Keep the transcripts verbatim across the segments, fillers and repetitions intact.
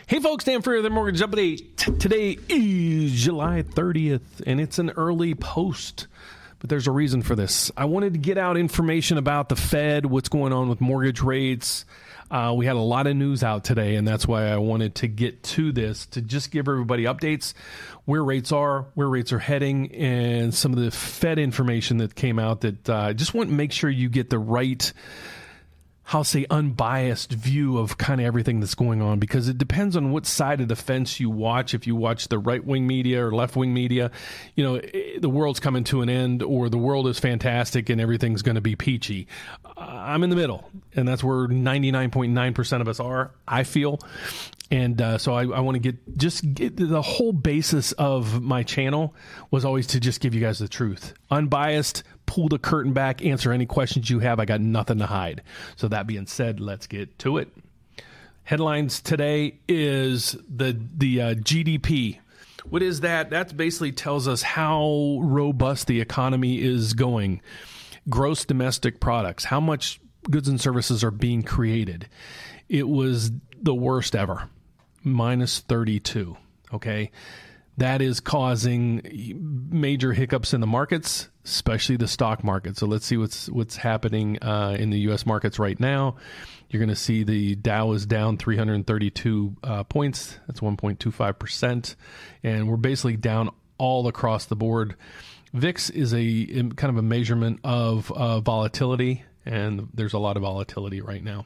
Hey folks, Dan Freer, the Mortgage Update. Today is July thirtieth, and it's an early post, but there's a reason for this. I wanted to get out information about the Fed, what's going on with mortgage rates. Uh, we had a lot of news out today, and that's why I wanted to get to this, to just give everybody updates, where rates are, where rates are heading, and some of the Fed information that came out that I uh, just want to make sure you get the right, I'll say, unbiased view of kind of everything that's going on, because it depends on what side of the fence you watch. If you watch the right-wing media or left-wing media, you know, the world's coming to an end, or the world is fantastic and everything's going to be peachy. Uh, I'm in the middle, and that's where ninety-nine point nine percent of us are, I feel. And uh, so I, I want to get just get the whole basis of my channel was always to just give you guys the truth. Unbiased, pull the curtain back, answer any questions you have. I got nothing to hide. So that being said, let's get to it. Headlines today is the, the uh, G D P. What is that? That basically tells us how robust the economy is going. Gross domestic products, how much goods and services are being created. It was the worst ever. Minus thirty-two, okay? That is causing major hiccups in the markets, especially the stock market. So let's see what's what's happening uh, in the U S markets right now. You're going to see the Dow is down three hundred thirty-two uh, points. That's one point two five percent. And we're basically down all across the board. V I X is a kind of a measurement of uh, volatility, and there's a lot of volatility right now.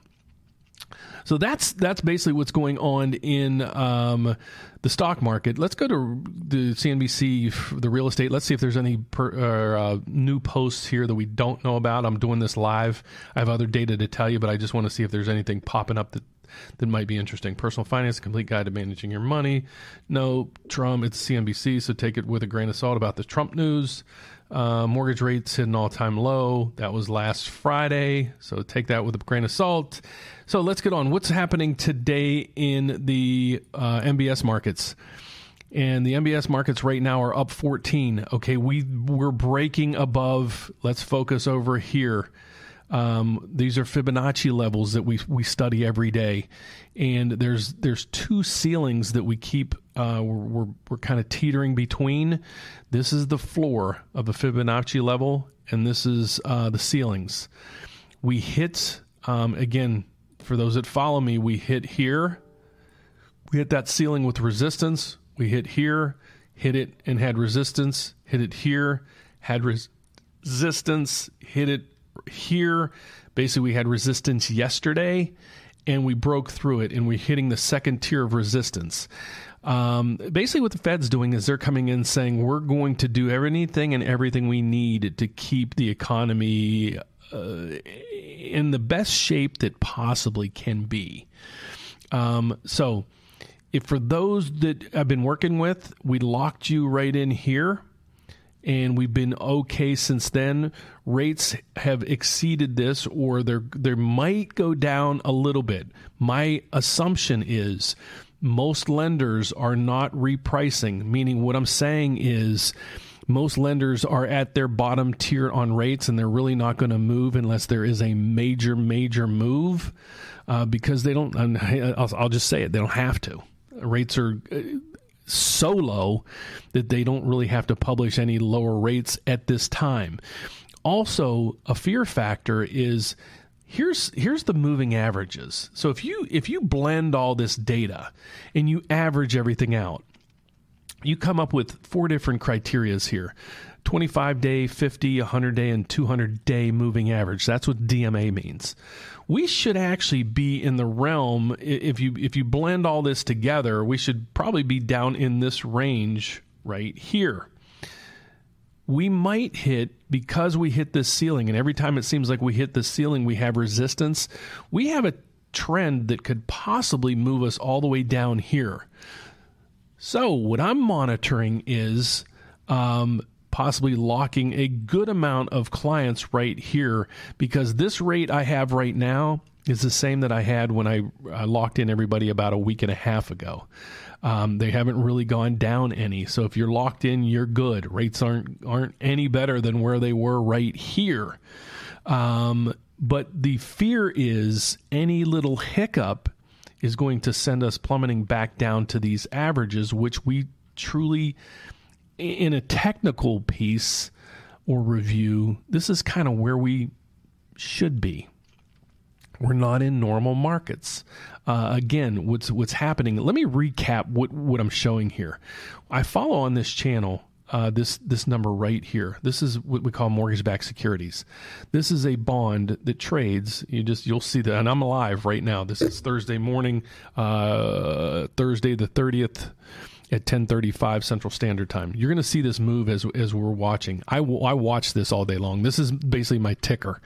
So that's that's basically what's going on in um, the stock market. Let's go to the C N B C, the real estate. Let's see if there's any per, uh, new posts here that we don't know about. I'm doing this live. I have other data to tell you, but I just want to see if there's anything popping up that, that might be interesting. Personal Finance, a complete guide to managing your money. No, Trump, it's C N B C, so take it with a grain of salt about the Trump news. Uh, mortgage rates hit an all-time low. That was last Friday, so take that with a grain of salt. So let's get on. What's happening today in the uh, M B S markets? And the M B S markets right now are up fourteen. Okay, we, we're breaking above. Let's focus over here. Um, these are Fibonacci levels that we we study every day, and there's there's two ceilings that we keep. Uh, we're we're, we're kind of teetering between. This is the floor of a Fibonacci level, and this is uh, the ceilings. We hit um, again for those that follow me. We hit here. We hit that ceiling with resistance. We hit here, hit it and had resistance. Hit it here, had res- resistance. Hit it here. Basically, we had resistance yesterday, and we broke through it, and we're hitting the second tier of resistance. Um, basically, what the Fed's doing is they're coming in saying we're going to do anything and everything we need to keep the economy uh, in the best shape that possibly can be. Um, so, if for those that I've been working with, we locked you right in here, and we've been okay since then. Rates have exceeded this, or they they might go down a little bit. My assumption is most lenders are not repricing, meaning what I'm saying is most lenders are at their bottom tier on rates, and they're really not going to move unless there is a major, major move uh, because they don't, I'll, I'll just say it, they don't have to. Rates are so low that they don't really have to publish any lower rates at this time. Also, a fear factor is here's here's the moving averages. So if you if you blend all this data and you average everything out, you come up with four different criterias here. twenty-five day, fifty, one hundred day, and two hundred day moving average. That's what D M A means. We should actually be in the realm, if you if you blend all this together, we should probably be down in this range right here. We might hit, because we hit this ceiling, and every time it seems like we hit the ceiling, we have resistance. We have a trend that could possibly move us all the way down here. So what I'm monitoring is um, possibly locking a good amount of clients right here, because this rate I have right now is the same that I had when I, I locked in everybody about a week and a half ago. Um, they haven't really gone down any. So if you're locked in, you're good. Rates aren't aren't any better than where they were right here. Um, but the fear is any little hiccup is going to send us plummeting back down to these averages, which we truly, in a technical piece or review, this is kind of where we should be. We're not in normal markets. Uh, again, what's what's happening? Let me recap what, what I'm showing here. I follow on this channel uh, this this number right here. This is what we call mortgage-backed securities. This is a bond that trades. You just you'll see that, and I'm live right now. This is Thursday morning, uh, Thursday the thirtieth. At ten thirty-five Central Standard Time. You're going to see this move as as we're watching. I, I watch this all day long. This is basically my ticker.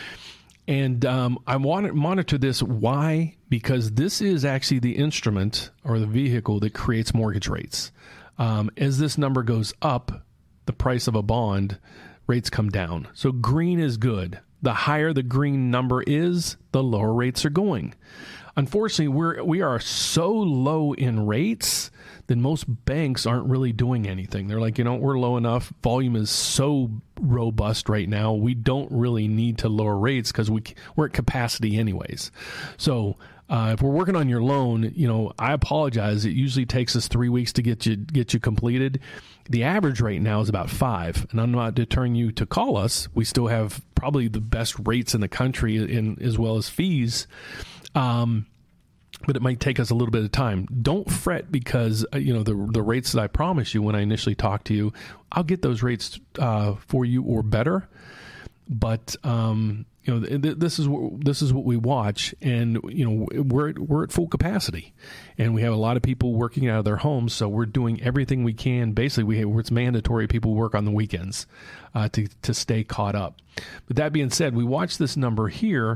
And um, I want to monitor this. Why? Because this is actually the instrument or the vehicle that creates mortgage rates. Um, as this number goes up, the price of a bond, rates come down. So green is good. The higher the green number is, the lower rates are going. Unfortunately, we're we are so low in rates that most banks aren't really doing anything. They're like, you know, we're low enough. Volume is so robust right now. We don't really need to lower rates because we we're at capacity anyways. So uh, if we're working on your loan, you know, I apologize. It usually takes us three weeks to get you get you completed. The average right now is about five, and I'm not deterring you to call us. We still have probably the best rates in the country, in as well as fees. Um, but it might take us a little bit of time. Don't fret because, uh, you know, the the rates that I promised you when I initially talked to you, I'll get those rates uh, for you or better. But, um, you know, th- this is what, this is what we watch, and, you know, we're at, we're at full capacity, and we have a lot of people working out of their homes, so we're doing everything we can. Basically, we have, it's mandatory people work on the weekends uh, to to stay caught up. But that being said, we watch this number here.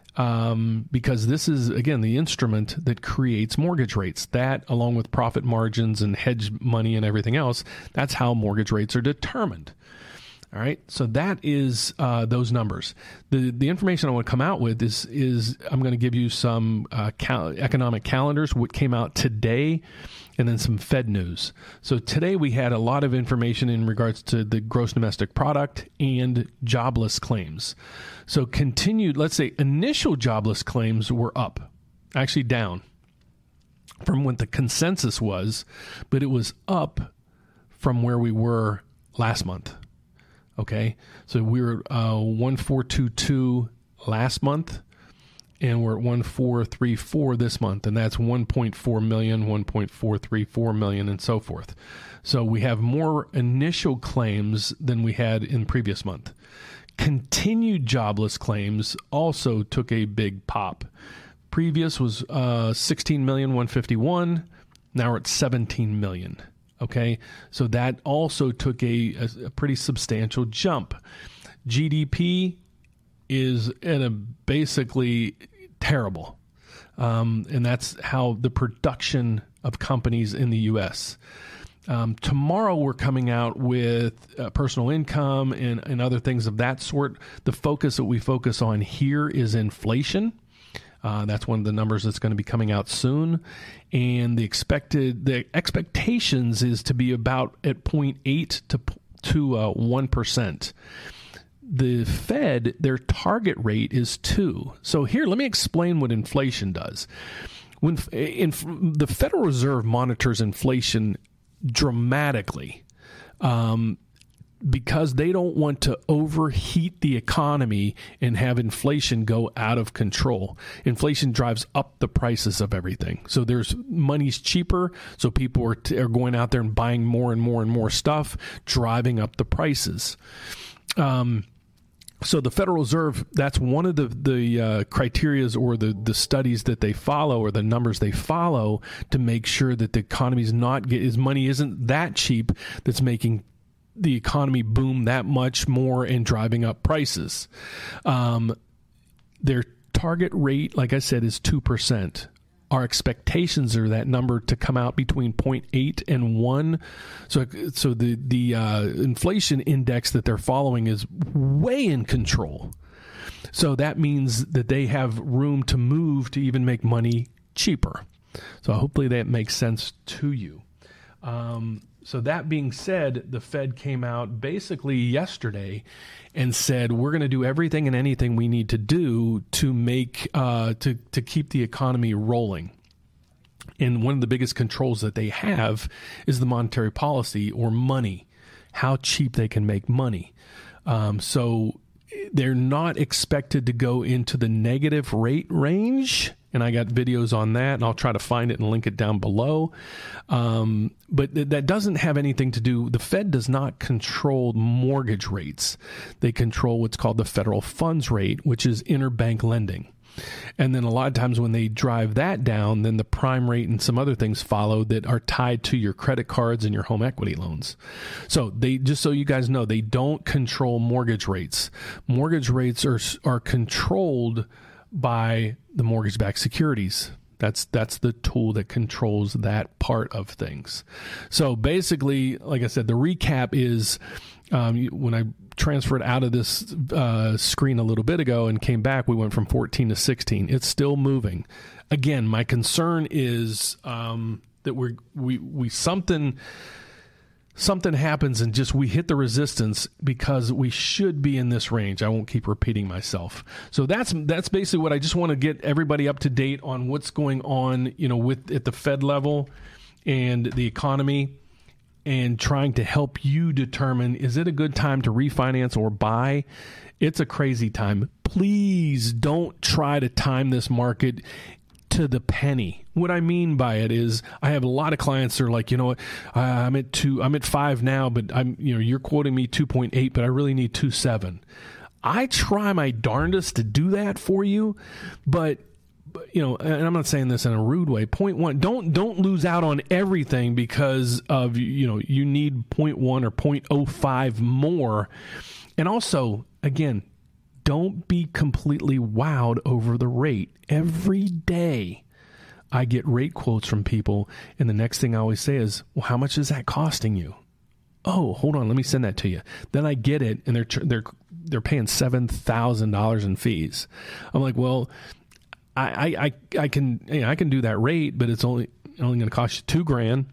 Um, because this is, again, the instrument that creates mortgage rates. That, along with profit margins and hedge money and everything else, that's how mortgage rates are determined. All right, so that is uh, those numbers. The the information I want to come out with is, is I'm going to give you some uh, cal- economic calendars, what came out today, and then some Fed news. So today we had a lot of information in regards to the gross domestic product and jobless claims. So continued, let's say initial jobless claims were up, actually down from what the consensus was, but it was up from where we were last month. Okay, so we were uh, one four two two last month, and we're at one four three four this month, and that's one point four million, one point four three four million, and so forth. So we have more initial claims than we had in previous month. Continued jobless claims also took a big pop. Previous was uh, sixteen million one hundred fifty-one. Now we're at seventeen million. Okay, so that also took a, a, a pretty substantial jump. G D P is at a basically terrible, um, and that's how the production of companies in the U S. Um, tomorrow we're coming out with uh, personal income and, and other things of that sort. The focus that we focus on here is inflation. Uh, that's one of the numbers that's going to be coming out soon, and the expected the expectations is to be about at zero point eight to to uh, one percent. The Fed, their target rate is two. So here, let me explain what inflation does. When in, the Federal Reserve monitors inflation dramatically. Um, because they don't want to overheat the economy and have inflation go out of control. Inflation drives up the prices of everything. So there's money's cheaper, so people are, t- are going out there and buying more and more and more stuff, driving up the prices. Um, so the Federal Reserve, that's one of the, the uh, criterias or the, the studies that they follow or the numbers they follow to make sure that the economy is not, get, his money isn't that cheap that's making the economy boom that much more and driving up prices. Um, their target rate, like I said, is two percent. Our expectations are that number to come out between zero point eight and one. So, so the, the uh, inflation index that they're following is way in control. So that means that they have room to move to even make money cheaper. So hopefully that makes sense to you. Um, So that being said, the Fed came out basically yesterday and said we're going to do everything and anything we need to do to make uh, to to keep the economy rolling. And one of the biggest controls that they have is the monetary policy or money, how cheap they can make money. Um, so they're not expected to go into the negative rate range. And I got videos on that, and I'll try to find it and link it down below. Um, but th- that doesn't have anything to do, the Fed does not control mortgage rates. They control what's called the federal funds rate, which is interbank lending. And then a lot of times when they drive that down, then the prime rate and some other things follow that are tied to your credit cards and your home equity loans. So they, just so you guys know, they don't control mortgage rates. Mortgage rates are are controlled by the mortgage-backed securities. That's that's the tool that controls that part of things. So basically, like I said, the recap is um, when I transferred out of this uh, screen a little bit ago and came back, we went from fourteen to sixteen. It's still moving. Again, my concern is um, that we're we we something. Something happens and just we hit the resistance because we should be in this range. I won't keep repeating myself. So that's that's basically what I just want to get everybody up to date on what's going on, you know, with at the Fed level and the economy, and trying to help you determine, is it a good time to refinance or buy? It's a crazy time. Please don't try to time this market to the penny. What I mean by it is, I have a lot of clients that are like, you know what, I'm at two, I'm at five now, but I'm, you know, you're quoting me two point eight, but I really need two point seven. I try my darndest to do that for you, but, but you know, and I'm not saying this in a rude way. Point one, don't don't lose out on everything because of, you know, you need point one or point oh five more. And also, again, don't be completely wowed over the rate. Every day I get rate quotes from people, and the next thing I always say is, well, how much is that costing you? Oh, hold on, let me send that to you. Then I get it, and they're they're they're paying seven thousand dollars in fees. I'm like, well, I I I can you know, I can do that rate, but it's only only going to cost you two grand.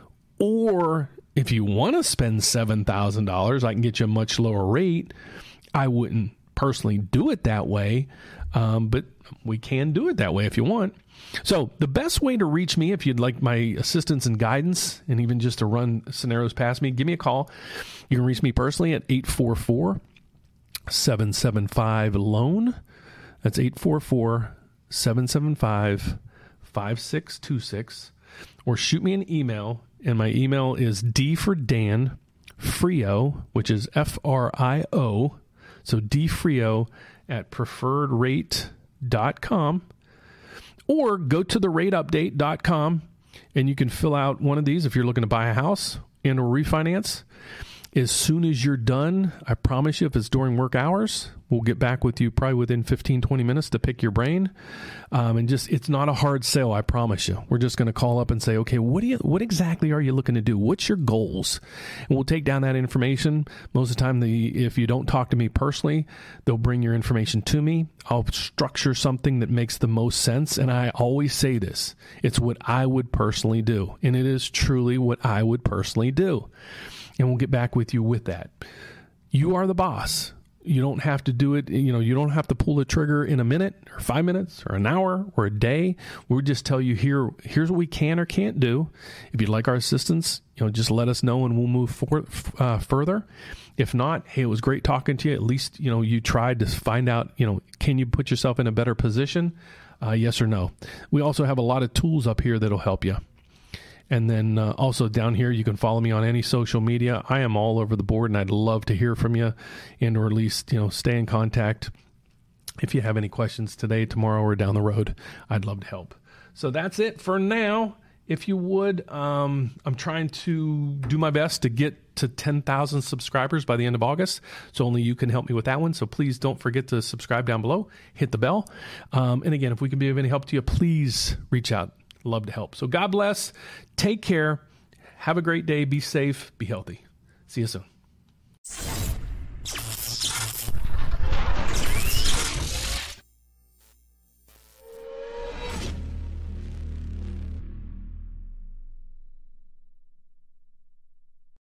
Or if you want to spend seven thousand dollars, I can get you a much lower rate. I wouldn't personally do it that way, um, but we can do it that way if you want. So the best way to reach me, if you'd like my assistance and guidance, and even just to run scenarios past me, give me a call. You can reach me personally at eight four four, seven seven five, LOAN. That's eight four four, seven seven five, five six two six. Or shoot me an email, and my email is D for Dan, Frio, which is F R I O. So dfrio at preferred rate dot com, or go to the rate update dot com, and you can fill out one of these if you're looking to buy a house and or refinance. As soon as you're done, I promise you, if it's during work hours, we'll get back with you probably within fifteen, twenty minutes to pick your brain. Um, and just, it's not a hard sale, I promise you. We're just going to call up and say, okay, what do you, what exactly are you looking to do? What's your goals? And we'll take down that information. Most of the time, the, if you don't talk to me personally, they'll bring your information to me. I'll structure something that makes the most sense. And I always say this, it's what I would personally do. And it is truly what I would personally do. And we'll get back with you with that. You are the boss. You don't have to do it. You know, you don't have to pull the trigger in a minute or five minutes or an hour or a day. We'll just tell you here, here's what we can or can't do. If you'd like our assistance, you know, just let us know and we'll move for, uh, further. If not, hey, it was great talking to you. At least, you know, you tried to find out, you know, can you put yourself in a better position? Uh, yes or no. We also have a lot of tools up here that'll help you. And then uh, also down here, you can follow me on any social media. I am all over the board, and I'd love to hear from you, and or at least, you know, stay in contact. If you have any questions today, tomorrow, or down the road, I'd love to help. So that's it for now. If you would, um, I'm trying to do my best to get to ten thousand subscribers by the end of August. So only you can help me with that one. So please don't forget to subscribe down below, hit the bell. Um, and again, if we can be of any help to you, please reach out. Love to help. So God bless. Take care. Have a great day. Be safe. Be healthy. See you soon.